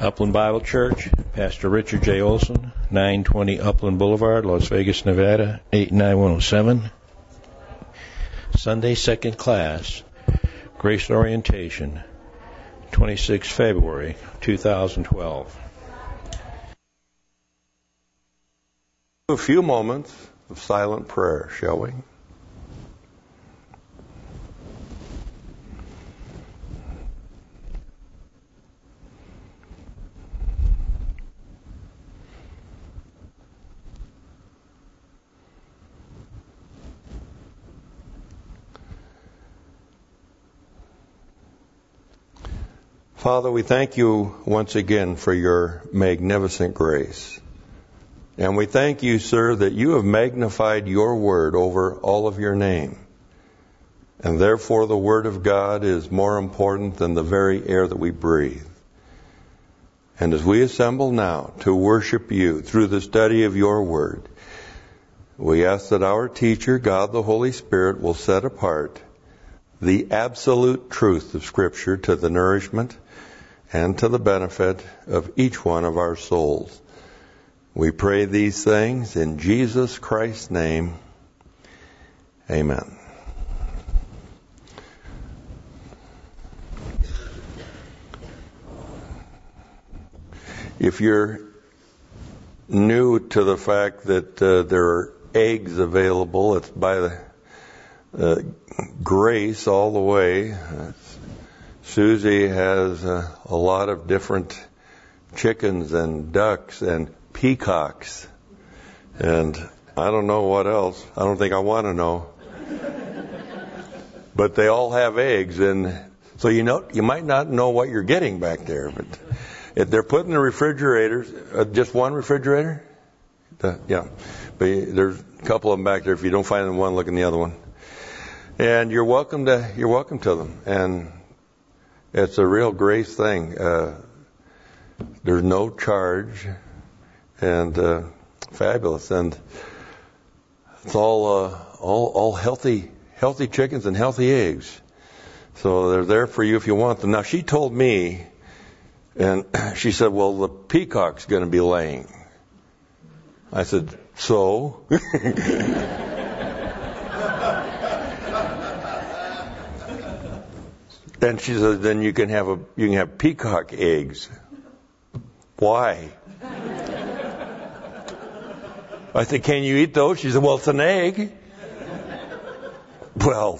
Upland Bible Church, Pastor Richard J. Olson, 920 Upland Boulevard, Las Vegas, Nevada, 89107. Sunday second class, Grace Orientation, 26 February 2012. A few moments of silent prayer, shall we? Father, we thank you once again for your magnificent grace. And we thank you, sir, that you have magnified your word over all of your name. And therefore the word of God is more important than the very air that we breathe. And as we assemble now to worship you through the study of your word, we ask that our teacher, God the Holy Spirit, will set apart the absolute truth of Scripture to the nourishment and to the benefit of each one of our souls. We pray these things in Jesus Christ's name. Amen. If you're new to the fact that there are eggs available, it's by the Grace all the way. Susie has a lot of different chickens and ducks and peacocks, and I don't know what else. I don't think I want to know. But they all have eggs, and so you might not know what you're getting back there. But if they're put in the refrigerators, just one refrigerator? Yeah. But there's a couple of them back there. If you don't find one, look in the other one. And you're welcome to them. And it's a real grace thing. There's no charge, and fabulous. And it's all healthy chickens and healthy eggs. So they're there for you if you want them. Now she told me, and she said, well, the peacock's going to be laying. I said, so? And she said, then you can have peacock eggs. Why? I said, can you eat those? She said, well, it's an egg. Well,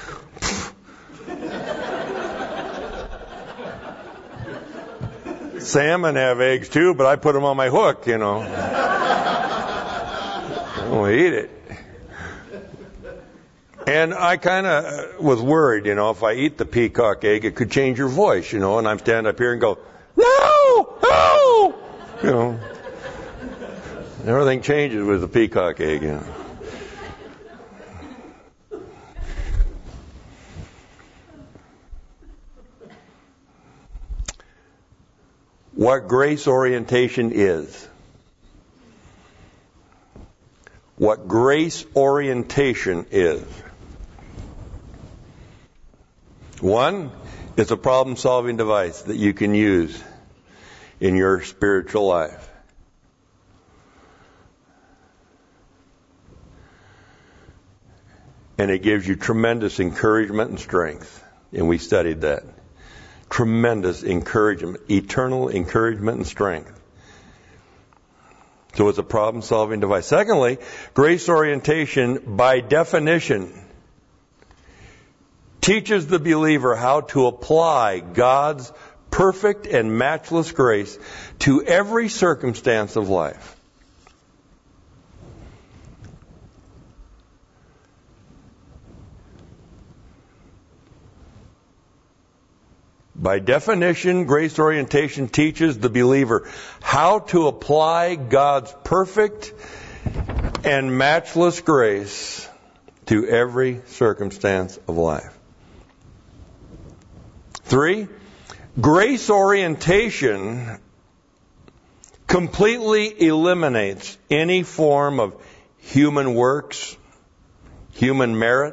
salmon have eggs too, but I put them on my hook, I don't eat it. And I kind of was worried, if I eat the peacock egg, it could change your voice, and I'm standing up here and go, no! Everything changes with the peacock egg, What grace orientation is. What grace orientation is. One, it's a problem-solving device that you can use in your spiritual life. And it gives you tremendous encouragement and strength. And we studied that. Tremendous encouragement, eternal encouragement and strength. So it's a problem-solving device. Secondly, grace orientation, by definition, teaches the believer how to apply God's perfect and matchless grace to every circumstance of life. By definition, grace orientation teaches the believer how to apply God's perfect and matchless grace to every circumstance of life. 3, grace orientation completely eliminates any form of human works, human merit,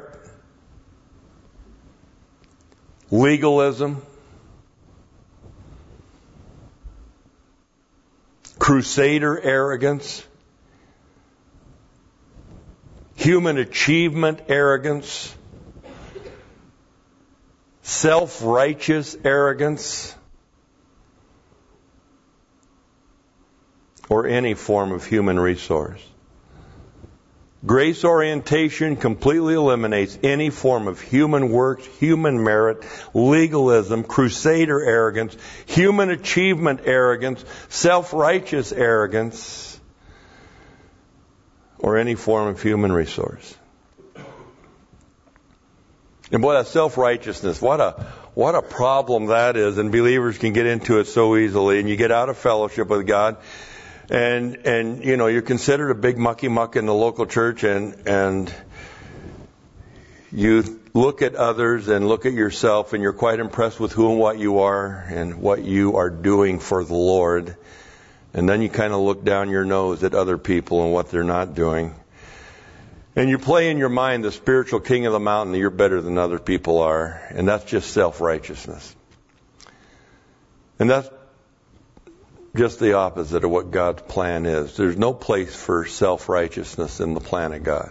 legalism, crusader arrogance, human achievement arrogance, self-righteous arrogance, or any form of human resource. Grace orientation completely eliminates any form of human works, human merit, legalism, crusader arrogance, human achievement arrogance, self-righteous arrogance, or any form of human resource. And boy, that self-righteousness, what a problem that is, and believers can get into it so easily, and you get out of fellowship with God. And you know, you're considered a big mucky muck in the local church, and you look at others and look at yourself, and you're quite impressed with who and what you are and what you are doing for the Lord. And then you kind of look down your nose at other people and what they're not doing. And you play in your mind the spiritual king of the mountain that you're better than other people are. And that's just self-righteousness. And that's just the opposite of what God's plan is. There's no place for self-righteousness in the plan of God.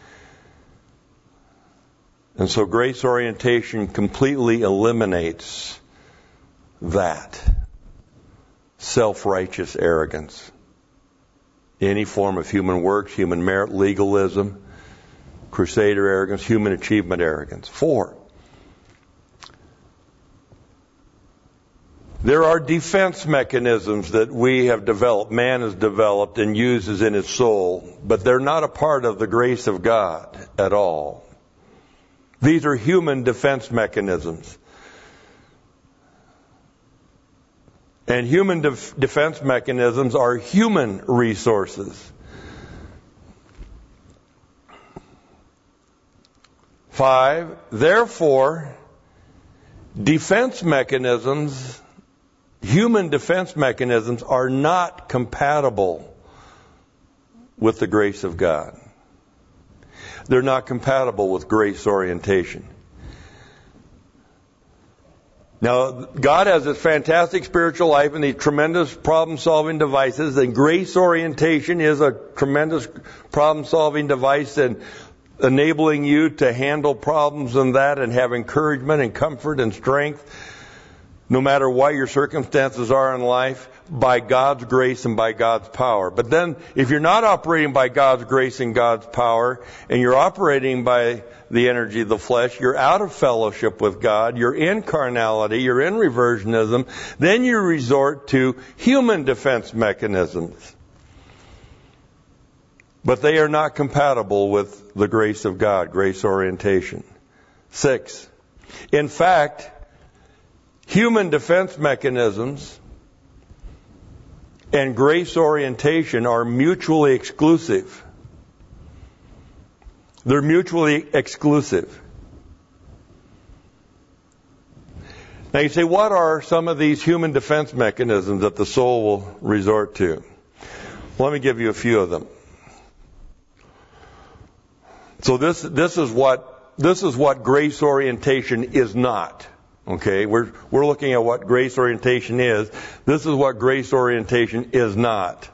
And so grace orientation completely eliminates that self-righteous arrogance. Any form of human works, human merit, legalism, crusader arrogance, human achievement arrogance. 4. There are defense mechanisms that we have developed, man has developed and uses in his soul, but they're not a part of the grace of God at all. These are human defense mechanisms. And human defense mechanisms are human resources. 5, therefore, defense mechanisms, human defense mechanisms, are not compatible with the grace of God. They're not compatible with grace orientation. Now, God has this fantastic spiritual life and these tremendous problem-solving devices, and grace orientation is a tremendous problem-solving device and enabling you to handle problems and that and have encouragement and comfort and strength no matter what your circumstances are in life, by God's grace and by God's power. But then, if you're not operating by God's grace and God's power, and you're operating by the energy of the flesh, you're out of fellowship with God, you're in carnality, you're in reversionism, then you resort to human defense mechanisms. But they are not compatible with the grace of God, grace orientation. 6. In fact, human defense mechanisms and grace orientation are mutually exclusive. They're mutually exclusive. Now you say, what are some of these human defense mechanisms that the soul will resort to? Well, let me give you a few of them. So this is what grace orientation is not. Okay, we're looking at what grace orientation is. This is what grace orientation is not.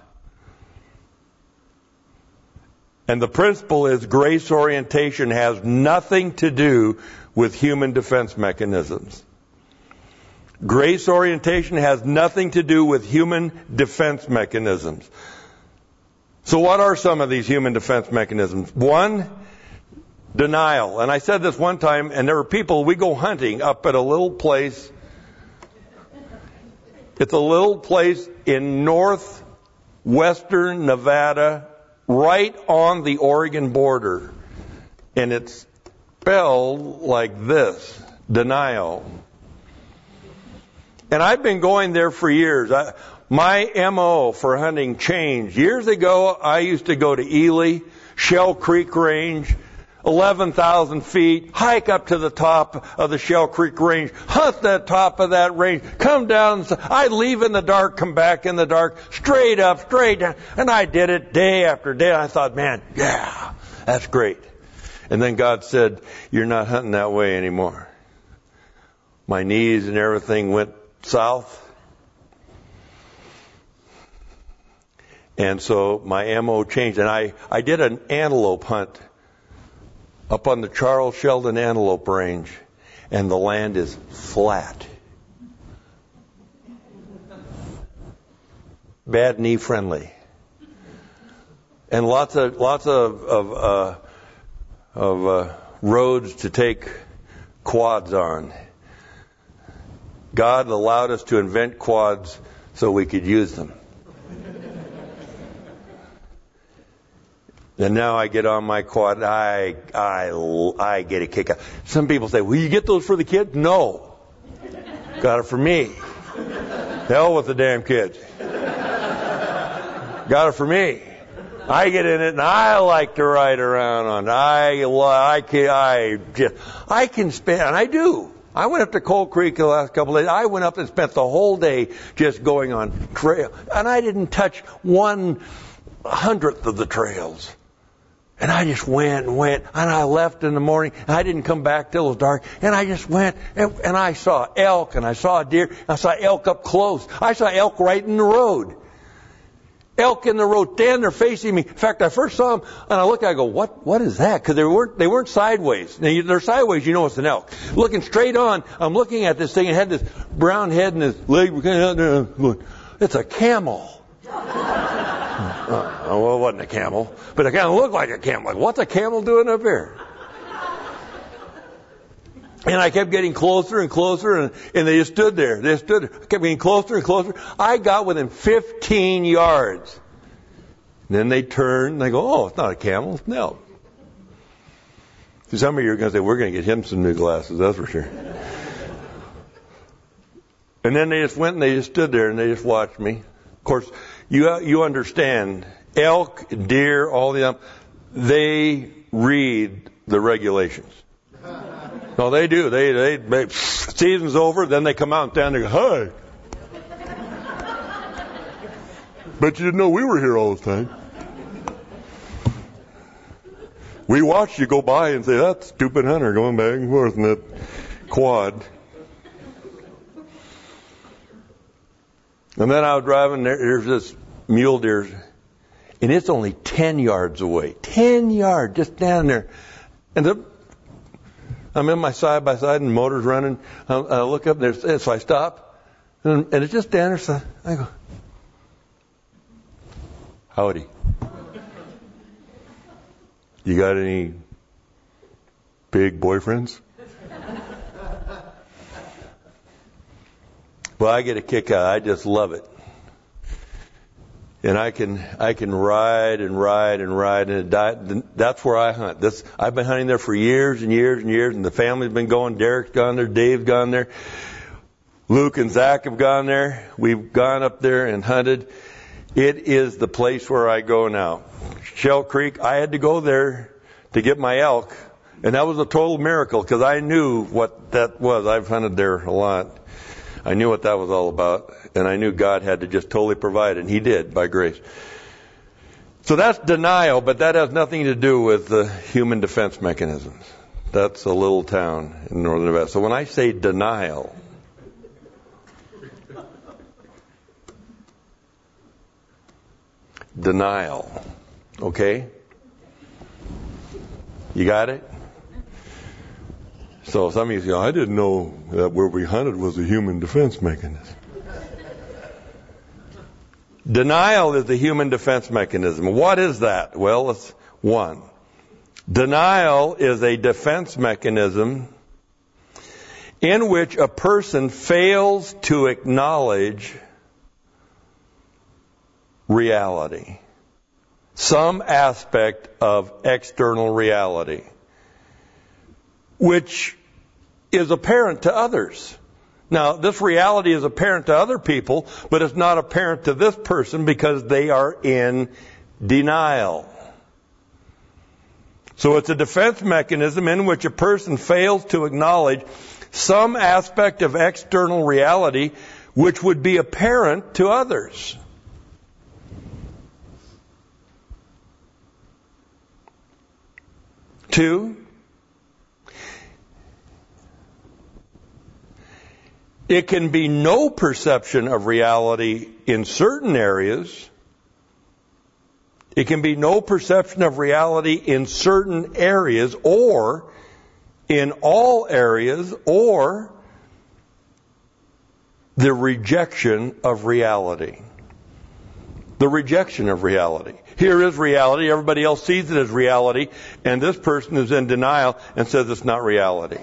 And the principle is grace orientation has nothing to do with human defense mechanisms. Grace orientation has nothing to do with human defense mechanisms. So what are some of these human defense mechanisms? 1, denial. And I said this one time, and there were people, we go hunting up at a little place. It's a little place in northwestern Nevada, right on the Oregon border. And it's spelled like this, denial. And I've been going there for years. My MO for hunting changed. Years ago, I used to go to Ely, Shell Creek Range, 11,000 feet, hike up to the top of the Shell Creek Range, hunt the top of that range, come down, I'd leave in the dark, come back in the dark, straight up, straight down, and I did it day after day. I thought, man, yeah, that's great. And then God said, you're not hunting that way anymore. My knees and everything went south. And so my MO changed. And I did an antelope hunt up on the Charles Sheldon Antelope Range. And the land is flat. Bad knee friendly. And lots of roads to take quads on. God allowed us to invent quads so we could use them. And now I get on my quad. I get a kick out. Some people say, "Will you get those for the kids?" No, got it for me. Hell with the damn kids. Got it for me. I get in it and I like to ride around on. I can spend, and I do. I went up to Cold Creek the last couple of days. I went up and spent the whole day just going on trail, and I didn't touch 1/100th of the trails. And I just went, and I left in the morning, and I didn't come back till it was dark, and I just went, and I saw elk, and I saw deer, and I saw elk up close. I saw elk right in the road. Elk in the road, standing there facing me. In fact, I first saw them, and I looked, I go, what is that? Because they weren't sideways. Now, they're sideways, you know it's an elk. Looking straight on, I'm looking at this thing, it had this brown head and this leg, it's a camel. Well, it wasn't a camel, but it kind of looked like a camel. Like, what's a camel doing up here? And I kept getting closer and closer, and they just stood there. I kept getting closer and closer. I got within 15 yards. And then they turned, and they go, "Oh, it's not a camel, it's an elk." Some of you are going to say, "We're going to get him some new glasses, that's for sure." And then they just went and they just stood there and they just watched me. Of course, you understand, elk, deer, all the they read the regulations. No, they do. They season's over, then they come out and stand there and go, "Hi. Bet you didn't know we were here all the time. We watched you go by and say, that stupid hunter going back and forth in that quad." And then I was driving, there's this mule deer, and it's only 10 yards away. 10 yards, just down there. And I'm in my side-by-side, and the motor's running. I look up there, so I stop, and it's just down there. So I go, "Howdy. You got any big boyfriends?" Well, I get a kick out. I just love it. And I can ride and ride and ride, and that's where I hunt. I've been hunting there for years and years and years, and the family's been going. Derek's gone there, Dave's gone there, Luke and Zach have gone there. We've gone up there and hunted. It is the place where I go now. Shell Creek, I had to go there to get my elk, and that was a total miracle because I knew what that was. I've hunted there a lot. I knew what that was all about, and I knew God had to just totally provide, and He did by grace. So that's denial, but that has nothing to do with the human defense mechanisms. That's a little town in northern Nevada. So when I say denial, okay? You got it? So some of you say, "I didn't know that where we hunted was a human defense mechanism." Denial is the human defense mechanism. What is that? Well, it's one. Denial is a defense mechanism in which a person fails to acknowledge reality, some aspect of external reality, which is apparent to others. Now, this reality is apparent to other people, but it's not apparent to this person because they are in denial. So it's a defense mechanism in which a person fails to acknowledge some aspect of external reality which would be apparent to others. Two, it can be no perception of reality in certain areas It can be no perception of reality in certain areas, or in all areas, or the rejection of reality. The rejection of reality. Here is reality. Everybody else sees it as reality. And this person is in denial and says it's not reality.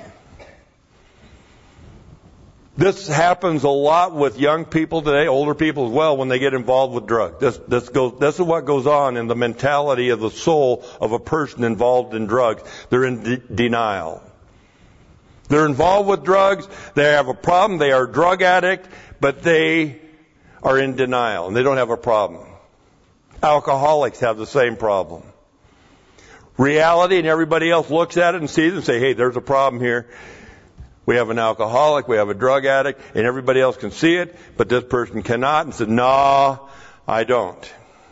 This happens a lot with young people today, older people as well, when they get involved with drugs. This is what goes on in the mentality of the soul of a person involved in drugs. They're in denial. They're involved with drugs. They have a problem. They are a drug addict, but they are in denial and they don't have a problem. Alcoholics have the same problem. Reality, and everybody else looks at it and sees it and say, hey, there's a problem here. We have an alcoholic, we have a drug addict, and everybody else can see it, but this person cannot, and says, no, I don't.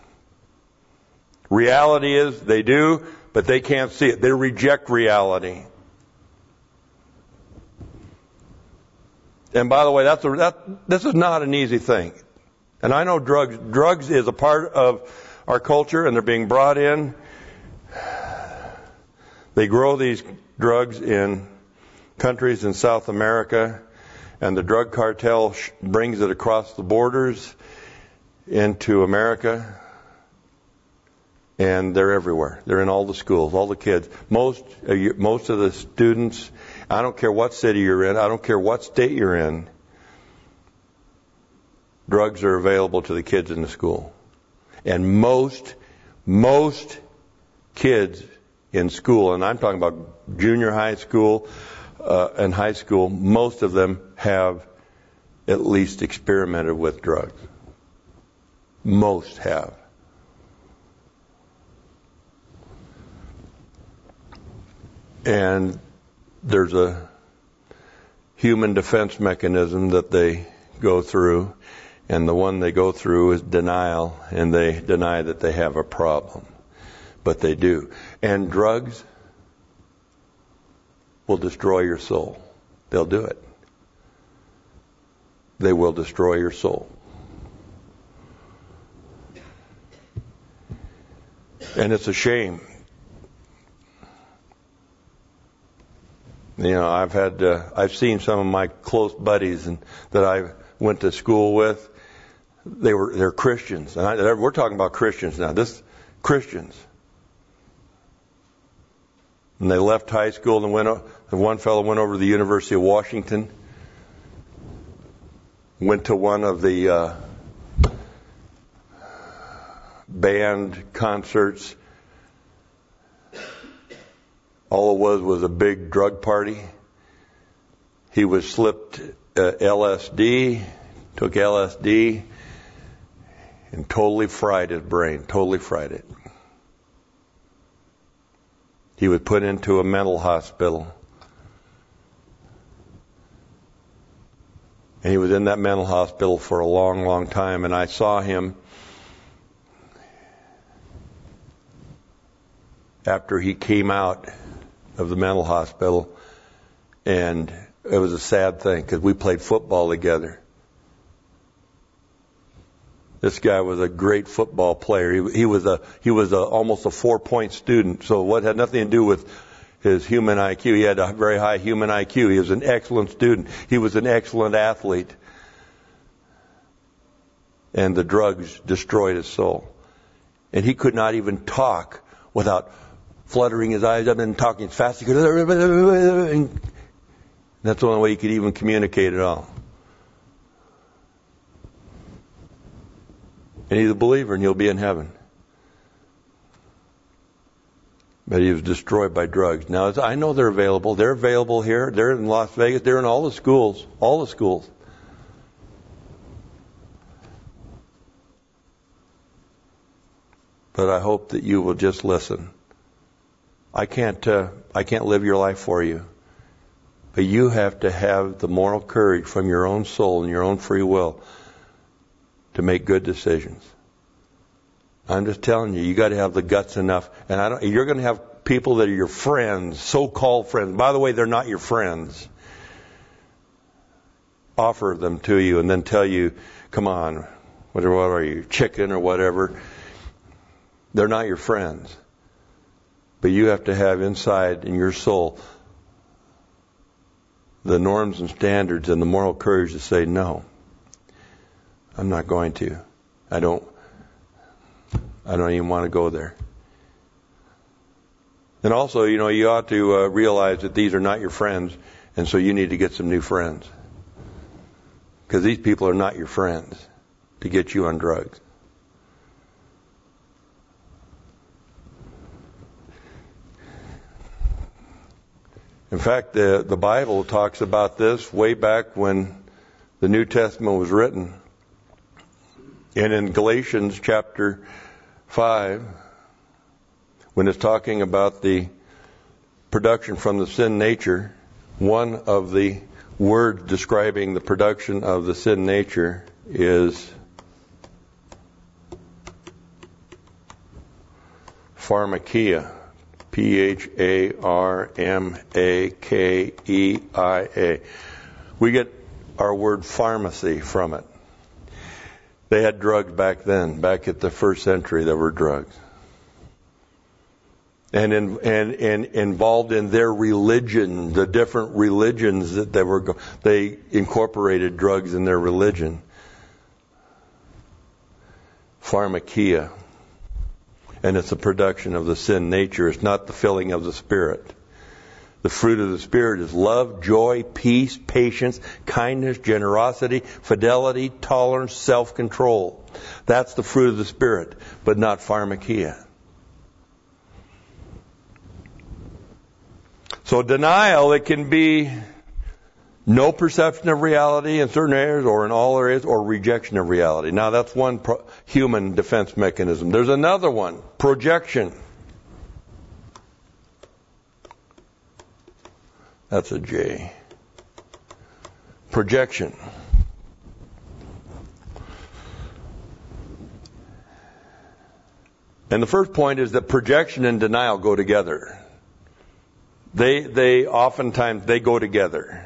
Reality is they do, but they can't see it. They reject reality. And by the way, this is not an easy thing. And I know drugs is a part of our culture, and they're being brought in. They grow these drugs in countries in South America, and the drug cartel brings it across the borders into America, and they're everywhere. They're in all the schools, all the kids. Most of the students, I don't care what city you're in, I don't care what state you're in, drugs are available to the kids in the school. And most kids in school, and I'm talking about junior high school, and high school, most of them have at least experimented with drugs. Most have. And there's a human defense mechanism that they go through, and the one they go through is denial, and they deny that they have a problem. But they do. And drugs will destroy your soul. They'll do it. They will destroy your soul. And it's a shame. You know, I've seen some of my close buddies and that I went to school with. They're Christians, and we're talking about Christians now. Christians. And they left high school and one fellow went over to the University of Washington, went to one of the band concerts. All it was a big drug party. He was slipped LSD, took LSD, and totally fried his brain, totally fried it. He was put into a mental hospital. And he was in that mental hospital for a long, long time. And I saw him after he came out of the mental hospital. And it was a sad thing because we played football together. This guy was a great football player. He was almost a 4-point student. So what had nothing to do with his human IQ. He had a very high human IQ. He was an excellent student. He was an excellent athlete. And the drugs destroyed his soul. And he could not even talk without fluttering his eyes up and talking as fast as he could. And that's the only way he could even communicate at all. And he's a believer, and he'll be in heaven. But he was destroyed by drugs. Now, I know they're available. They're available here. They're in Las Vegas. They're in all the schools. All the schools. But I hope that you will just listen. I can't live your life for you. But you have to have the moral courage from your own soul and your own free will to make good decisions. I'm just telling you, you got to have the guts enough. And you're going to have people that are your friends, so-called friends. By the way, they're not your friends. Offer them to you and then tell you, come on, what are you, chicken or whatever. They're not your friends. But you have to have inside in your soul the norms and standards and the moral courage to say, no, I'm not going to. I don't even want to go there. And also, you ought to realize that these are not your friends, and so you need to get some new friends. Because these people are not your friends to get you on drugs. In fact, the Bible talks about this way back when the New Testament was written. And in Galatians chapter 5, when it's talking about the production from the sin nature, one of the words describing the production of the sin nature is pharmakeia. Pharmakeia. We get our word pharmacy from it. They had drugs back then. Back at the first century, there were drugs. And involved in their religion, the different religions that they incorporated drugs in their religion. Pharmakeia. And it's the production of the sin nature. It's not the filling of the Spirit. The fruit of the Spirit is love, joy, peace, patience, kindness, generosity, fidelity, tolerance, self-control. That's the fruit of the Spirit, but not pharmakeia. So denial, it can be no perception of reality in certain areas or in all areas, or rejection of reality. Now that's one human defense mechanism. There's another one, projection. That's a J. Projection. And the first point is that projection and denial go together. They oftentimes go together.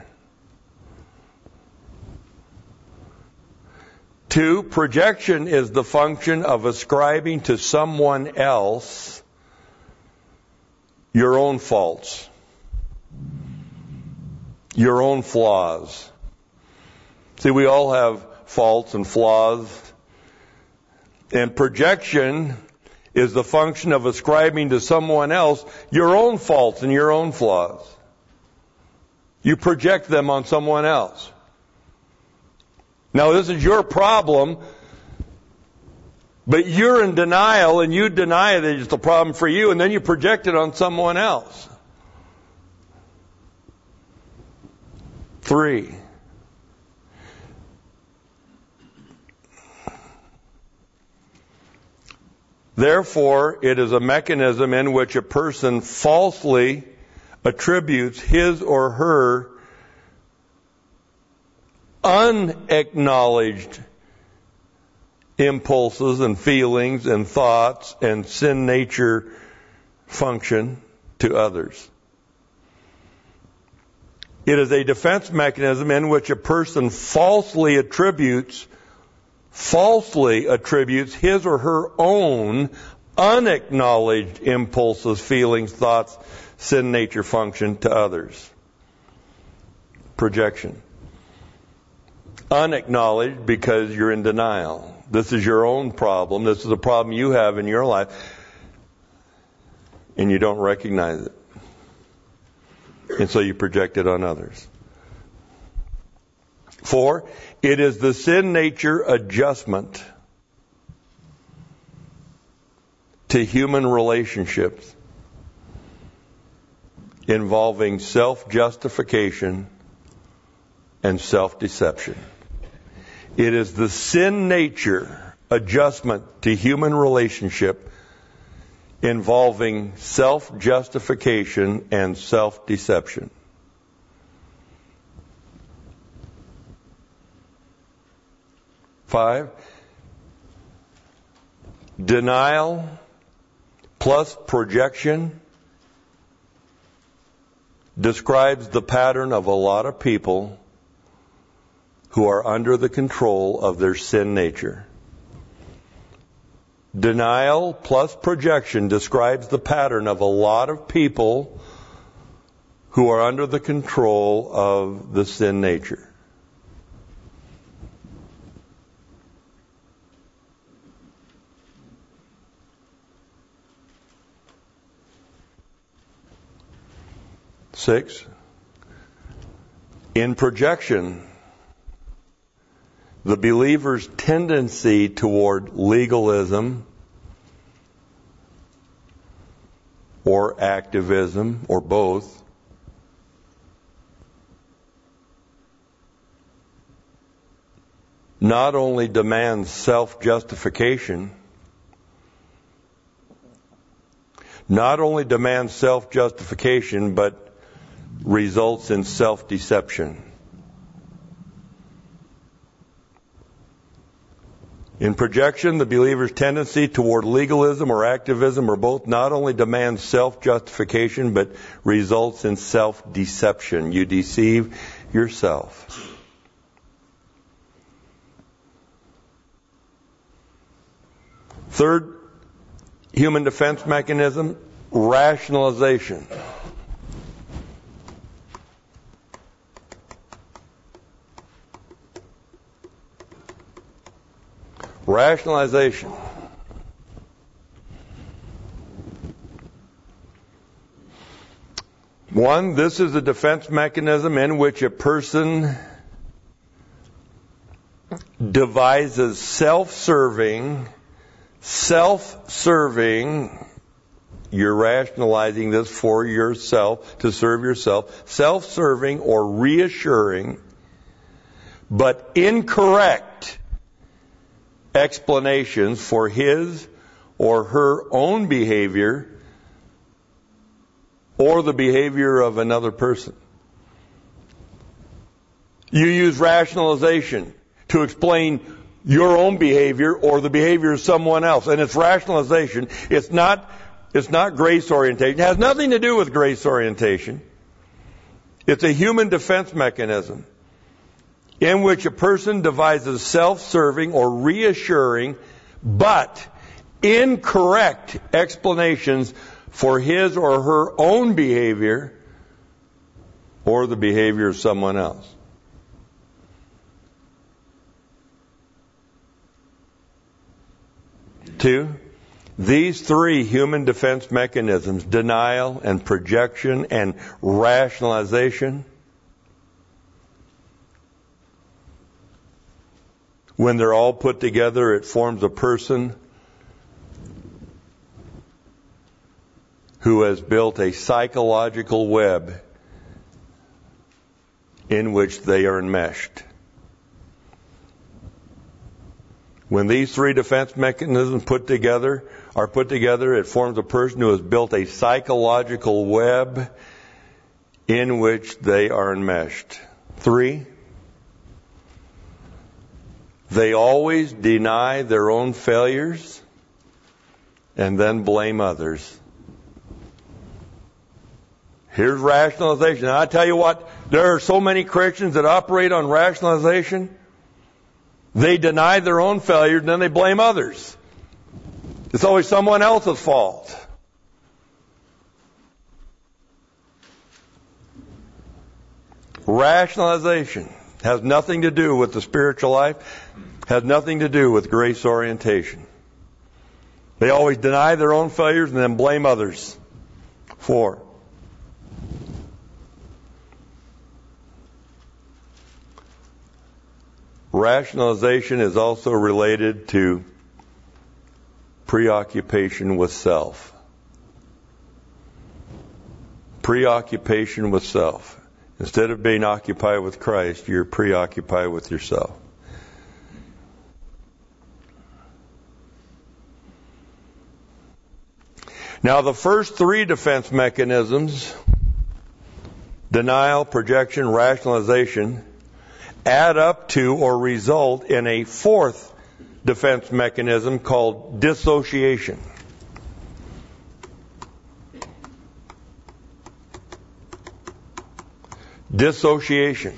2, projection is the function of ascribing to someone else your own faults, your own flaws. See, we all have faults and flaws. And projection is the function of ascribing to someone else your own faults and your own flaws. You project them on someone else. Now, this is your problem, but you're in denial, and you deny that it's a problem for you, and then you project it on someone else. 3, therefore, it is a mechanism in which a person falsely attributes his or her unacknowledged impulses and feelings and thoughts and sin nature function to others. It is a defense mechanism in which a person falsely attributes his or her own unacknowledged impulses, feelings, thoughts, sin nature function to others. Projection. Unacknowledged because you're in denial. This is your own problem. This is a problem you have in your life, and you don't recognize it. And so you project it on others. 4, it is the sin nature adjustment to human relationships involving self-justification and self-deception. It is the sin nature adjustment to human relationship involving self-justification and self-deception. 5, denial plus projection describes the pattern of a lot of people who are under the control of their sin nature. Denial plus projection describes the pattern of a lot of people who are under the control of the sin nature. Six, in projection, the believer's tendency toward legalism or activism or both not only demands self-justification, but results in self-deception. In projection, the believer's tendency toward legalism or activism or both not only demands self-justification, but results in self-deception. You deceive yourself. Third human defense mechanism, rationalization. Rationalization. One, this is a defense mechanism in which a person devises self-serving, you're rationalizing this for yourself, to serve yourself, self-serving or reassuring, but incorrect explanations for his or her own behavior or the behavior of another person. You use rationalization to explain your own behavior or the behavior of someone else. And it's rationalization. It's not grace orientation. It has nothing to do with grace orientation. It's a human defense mechanism in which a person devises self-serving or reassuring but incorrect explanations for his or her own behavior or the behavior of someone else. Two, these three human defense mechanisms, denial and projection and rationalization, when they're all put together, it forms a person who has built a psychological web in which they are enmeshed. When these three defense mechanisms are put together, it forms a person who has built a psychological web in which they are enmeshed. Three, they always deny their own failures and then blame others. Here's rationalization. And I tell you what, there are so many Christians that operate on rationalization. They deny their own failures and then they blame others. It's always someone else's fault. Rationalization has nothing to do with the spiritual life, has nothing to do with grace orientation. They always deny their own failures and then blame others. 4, rationalization is also related to preoccupation with self. Preoccupation with self. Instead of being occupied with Christ, you're preoccupied with yourself. Now, the first three defense mechanisms, denial, projection, rationalization, add up to or result in a fourth defense mechanism called dissociation. Dissociation.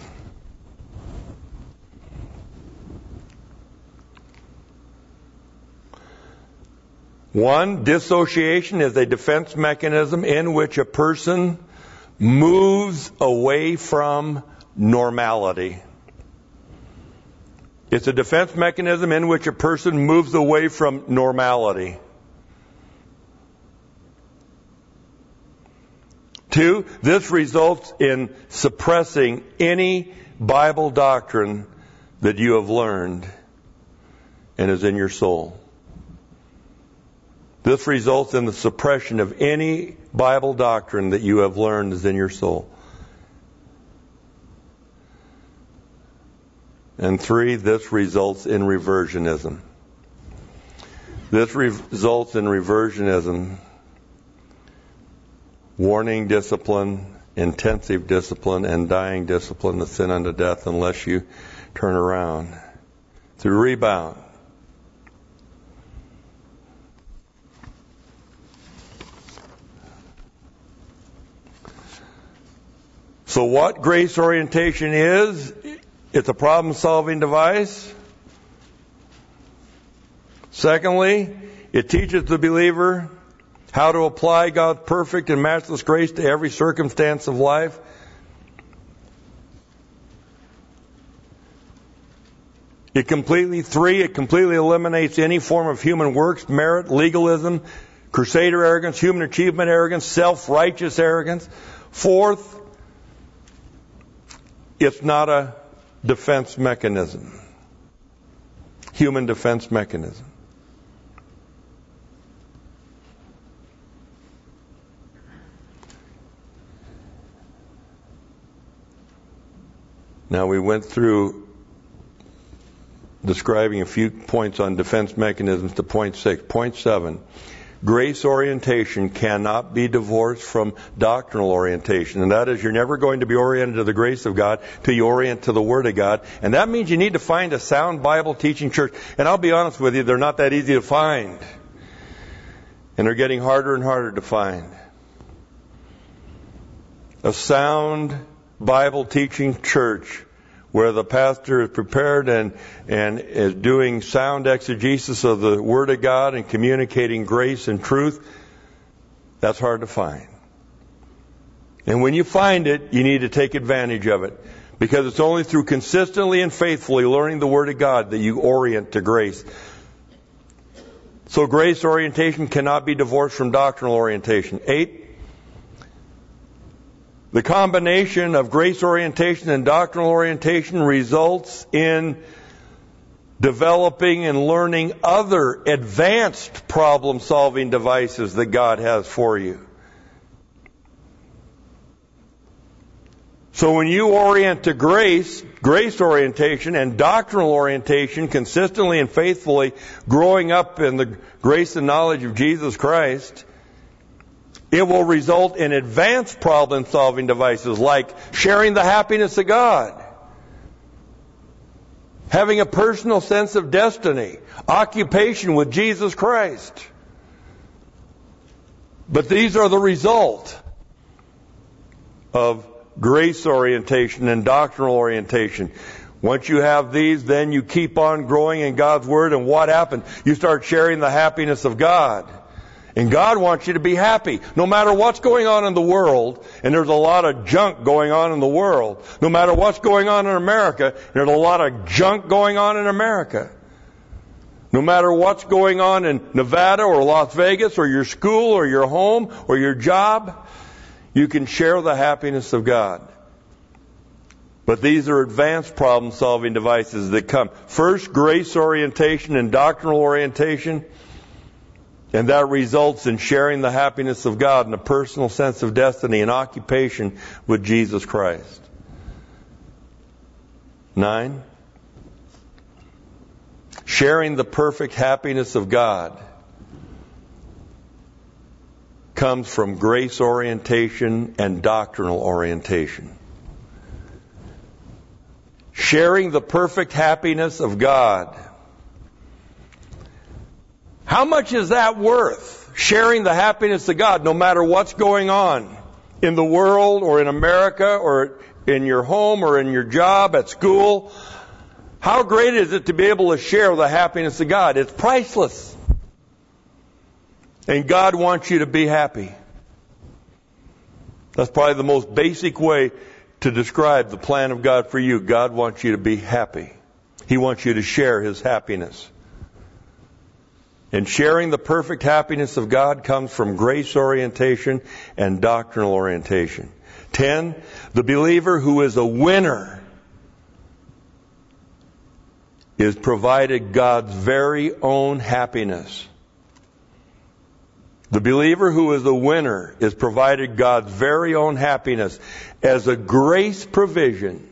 1, dissociation is a defense mechanism in which a person moves away from normality. It's a defense mechanism in which a person moves away from normality. 2, this results in suppressing any Bible doctrine that you have learned and is in your soul. This results in the suppression of any Bible doctrine that you have learned is in your soul. And 3, this results in reversionism. This results in reversionism, warning discipline, intensive discipline, and dying discipline, the sin unto death, unless you turn around. Through rebound. So what grace orientation is, it's a problem-solving device. Secondly, it teaches the believer how to apply God's perfect and matchless grace to every circumstance of life. It completely eliminates any form of human works, merit, legalism, crusader arrogance, human achievement arrogance, self-righteous arrogance. 4th, it's not a defense mechanism, human defense mechanism. Now we went through describing a few points on defense mechanisms to point 6. Point 7, grace orientation cannot be divorced from doctrinal orientation. And that is, you're never going to be oriented to the grace of God till you orient to the Word of God. And that means you need to find a sound Bible teaching church. And I'll be honest with you, they're not that easy to find. And they're getting harder and harder to find. A sound Bible teaching church where the pastor is prepared and is doing sound exegesis of the Word of God and communicating grace and truth, that's hard to find. And when you find it, you need to take advantage of it. Because it's only through consistently and faithfully learning the Word of God that you orient to grace. So grace orientation cannot be divorced from doctrinal orientation. 8, the combination of grace orientation and doctrinal orientation results in developing and learning other advanced problem-solving devices that God has for you. So when you orient to grace orientation and doctrinal orientation consistently and faithfully, growing up in the grace and knowledge of Jesus Christ, it will result in advanced problem-solving devices like sharing the happiness of God, having a personal sense of destiny, occupation with Jesus Christ. But these are the result of grace orientation and doctrinal orientation. Once you have these, then you keep on growing in God's Word, and what happens? You start sharing the happiness of God. And God wants you to be happy, no matter what's going on in the world, and there's a lot of junk going on in the world. No matter what's going on in America, there's a lot of junk going on in America. No matter what's going on in Nevada or Las Vegas or your school or your home or your job, you can share the happiness of God. But these are advanced problem-solving devices that come. First, grace orientation and doctrinal orientation. And that results in sharing the happiness of God and a personal sense of destiny and occupation with Jesus Christ. 9. Sharing the perfect happiness of God comes from grace orientation and doctrinal orientation. Sharing the perfect happiness of God. How much is that worth? Sharing the happiness of God, no matter what's going on in the world or in America or in your home or in your job, at school. How great is it to be able to share the happiness of God? It's priceless. And God wants you to be happy. That's probably the most basic way to describe the plan of God for you. God wants you to be happy. He wants you to share His happiness. And sharing the perfect happiness of God comes from grace orientation and doctrinal orientation. 10, the believer who is a winner is provided God's very own happiness. The believer who is a winner is provided God's very own happiness as a grace provision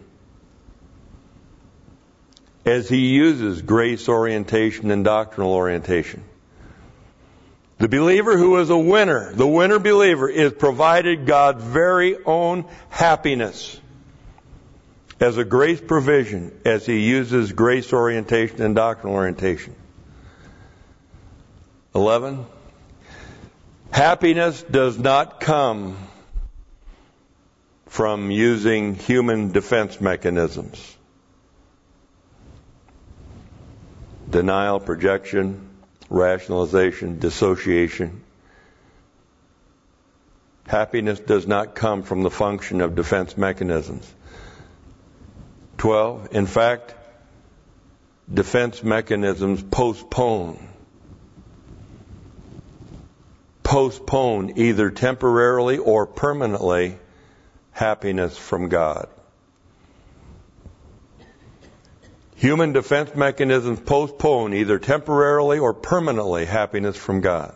as He uses grace orientation and doctrinal orientation. The believer who is a winner, the winner believer, is provided God's very own happiness as a grace provision as He uses grace orientation and doctrinal orientation. 11. Happiness does not come from using human defense mechanisms. Denial, projection, rationalization, dissociation. Happiness does not come from the function of defense mechanisms. 12. In fact, defense mechanisms postpone either temporarily or permanently happiness from God. Human defense mechanisms postpone either temporarily or permanently happiness from God.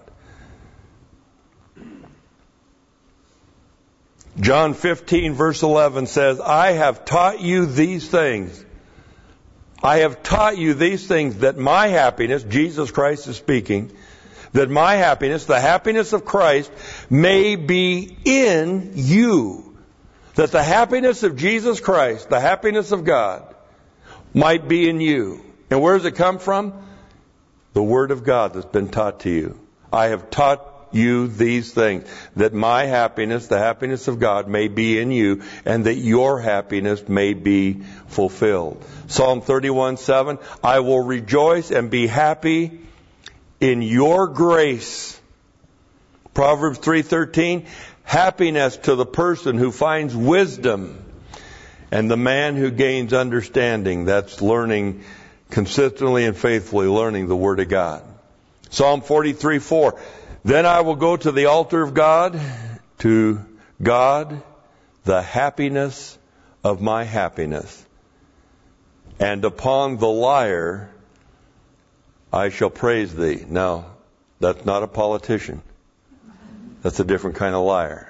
John 15 verse 11 says, I have taught you these things. I have taught you these things that my happiness, Jesus Christ is speaking, that my happiness, the happiness of Christ, may be in you. That the happiness of Jesus Christ, the happiness of God, might be in you. And where does it come from? The Word of God that's been taught to you. I have taught you these things, that my happiness, the happiness of God, may be in you, and that your happiness may be fulfilled. Psalm 31:7, I will rejoice and be happy in your grace. Proverbs 3:13, happiness to the person who finds wisdom, and the man who gains understanding. That's learning consistently and faithfully, learning the Word of God. Psalm 43:4, then I will go to the altar of God, to God, the happiness of my happiness, and upon the lyre I shall praise thee. Now, that's not a politician. That's a different kind of lyre.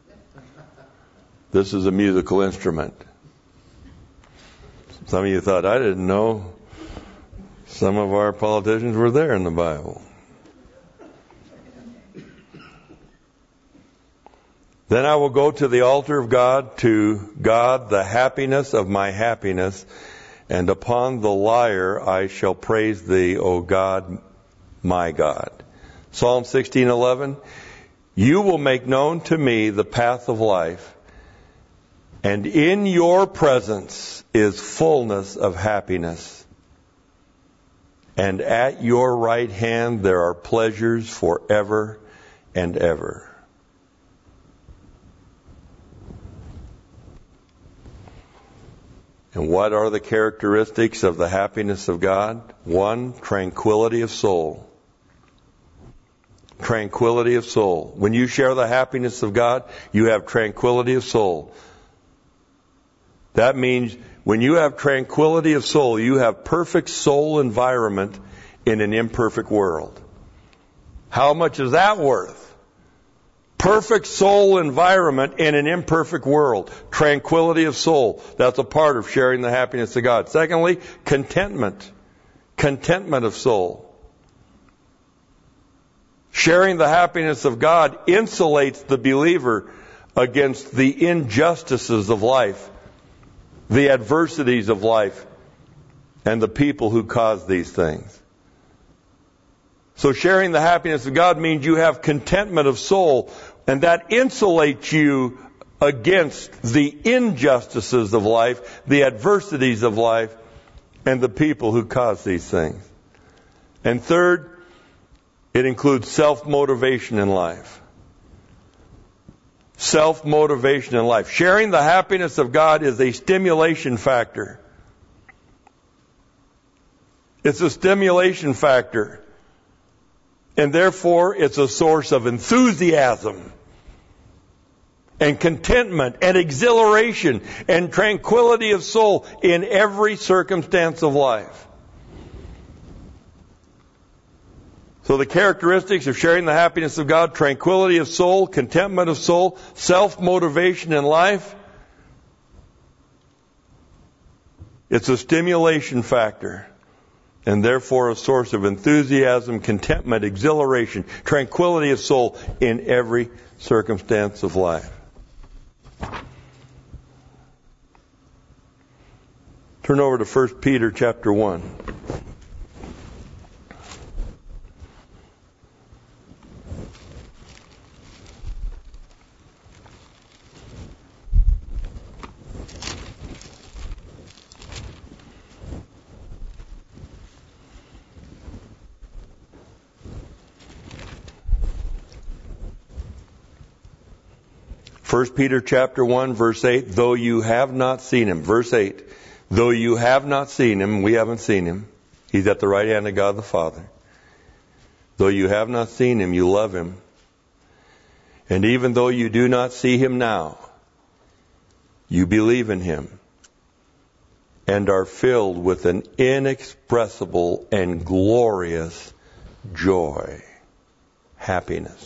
This is a musical instrument. Some of you thought, I didn't know some of our politicians were there in the Bible. Then I will go to the altar of God, to God, the happiness of my happiness, and upon the lyre I shall praise thee, O God, my God. Psalm 16:11, you will make known to me the path of life, and in your presence is fullness of happiness, and at your right hand there are pleasures forever and ever. And what are the characteristics of the happiness of God? 1, tranquility of soul. Tranquility of soul. When you share the happiness of God, you have tranquility of soul. That means when you have tranquility of soul, you have perfect soul environment in an imperfect world. How much is that worth? Perfect soul environment in an imperfect world. Tranquility of soul. That's a part of sharing the happiness of God. Secondly, contentment. Contentment of soul. Sharing the happiness of God insulates the believer against the injustices of life, the adversities of life, and the people who cause these things. So sharing the happiness of God means you have contentment of soul, and that insulates you against the injustices of life, the adversities of life, and the people who cause these things. And third, It includes self-motivation in life. Self-motivation in life. Sharing the happiness of God is a stimulation factor. It's a stimulation factor. And therefore, it's a source of enthusiasm and contentment and exhilaration and tranquility of soul in every circumstance of life. So the characteristics of sharing the happiness of God: tranquility of soul, contentment of soul, self-motivation in life. It's a stimulation factor, and therefore a source of enthusiasm, contentment, exhilaration, tranquility of soul in every circumstance of life. Turn over to 1 Peter chapter 1. 1 Peter chapter 1, verse 8, though you have not seen him. Verse 8, though you have not seen him, we haven't seen him. He's at the right hand of God the Father. Though you have not seen him, you love him. And even though you do not see him now, you believe in him and are filled with an inexpressible and glorious joy, happiness.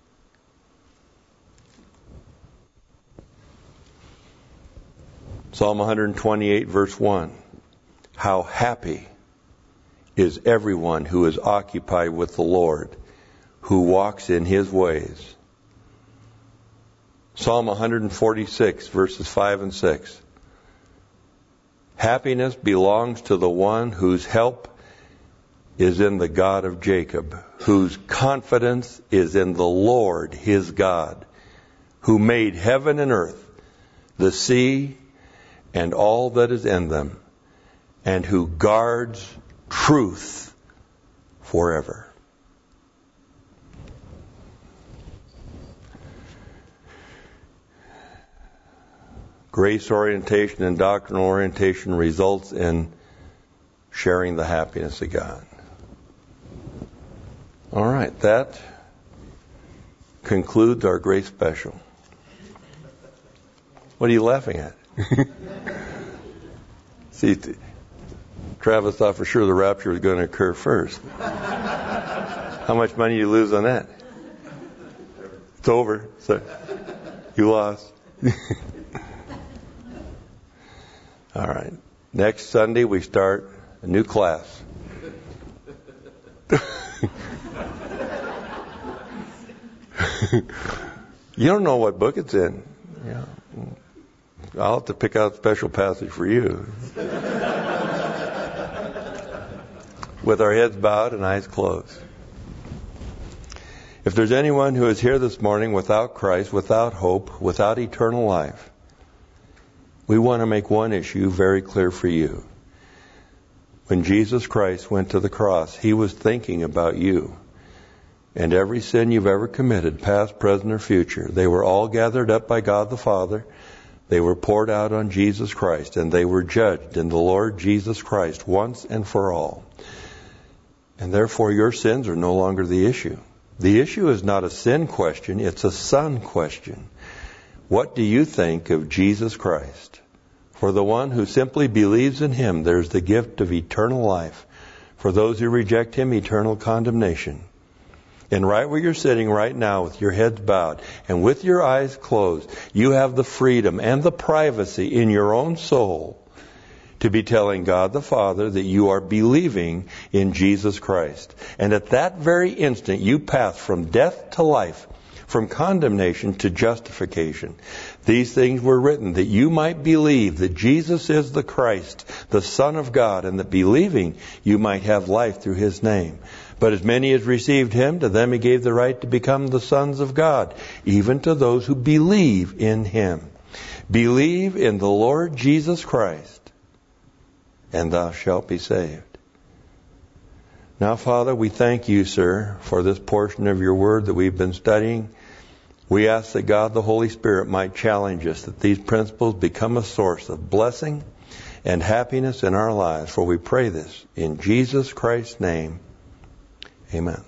Psalm 128, verse 1. How happy is everyone who is occupied with the Lord, who walks in his ways. Psalm 146, verses 5 and 6. Happiness belongs to the one whose help is in the God of Jacob, whose confidence is in the Lord his God, who made heaven and earth, the sea, and all that is in them, and who guards truth forever. Grace orientation and doctrinal orientation results in sharing the happiness of God. All right, that concludes our Grace Special. What are you laughing at? See, Travis thought for sure the rapture was going to occur first. How much money you lose on that? It's over. So you lost. All right. Next Sunday we start a new class. You don't know what book it's in. Yeah. I'll have to pick out a special passage for you. With our heads bowed and eyes closed. If there's anyone who is here this morning without Christ, without hope, without eternal life, we want to make one issue very clear for you. When Jesus Christ went to the cross, he was thinking about you. And every sin you've ever committed, past, present, or future, they were all gathered up by God the Father. They were poured out on Jesus Christ, and they were judged in the Lord Jesus Christ once and for all. And therefore your sins are no longer the issue. The issue is not a sin question, it's a son question. What do you think of Jesus Christ? For the one who simply believes in him, there's the gift of eternal life. For those who reject him, eternal condemnation. And right where you're sitting right now with your heads bowed and with your eyes closed, you have the freedom and the privacy in your own soul to be telling God the Father that you are believing in Jesus Christ. And at that very instant, you pass from death to life, from condemnation to justification. These things were written that you might believe that Jesus is the Christ, the Son of God, and that believing you might have life through his name. But as many as received him, to them he gave the right to become the sons of God, even to those who believe in him. Believe in the Lord Jesus Christ, and thou shalt be saved. Now, Father, we thank you, sir, for this portion of your word that we've been studying. We ask that God, the Holy Spirit, might challenge us, that these principles become a source of blessing and happiness in our lives. For we pray this in Jesus Christ's name. Amen.